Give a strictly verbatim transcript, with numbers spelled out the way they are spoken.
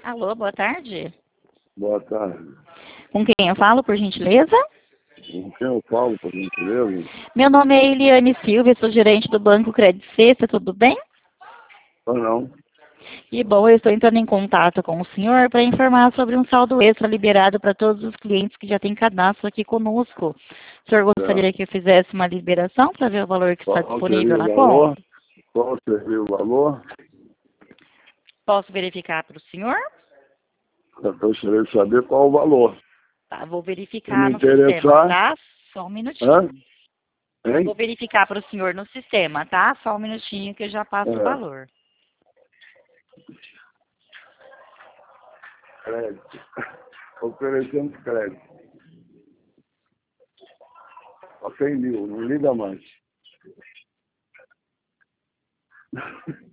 Alô, boa tarde. Boa tarde. Com quem eu falo, por gentileza? Com quem eu falo, por gentileza? Meu nome é Eliane Silva, sou gerente do Banco Credit Suisse, tudo bem? Ou não? E bom, eu estou entrando em contato com o senhor para informar sobre um saldo extra liberado para todos os clientes que já têm cadastro aqui conosco. O senhor gostaria que eu fizesse uma liberação para ver o valor que está Qual disponível seria o na valor? conta? Qual seria o valor? Posso verificar para o senhor? Eu gostaria de saber qual o valor. Tá, vou Se verificar me no sistema, interessar... tá? Só um minutinho. Hã? Hein? Vou verificar para o senhor no sistema, tá? Só um minutinho que eu já passo o É. valor. Crédito. Oferecendo crédito. Só cem mil, não liga mais.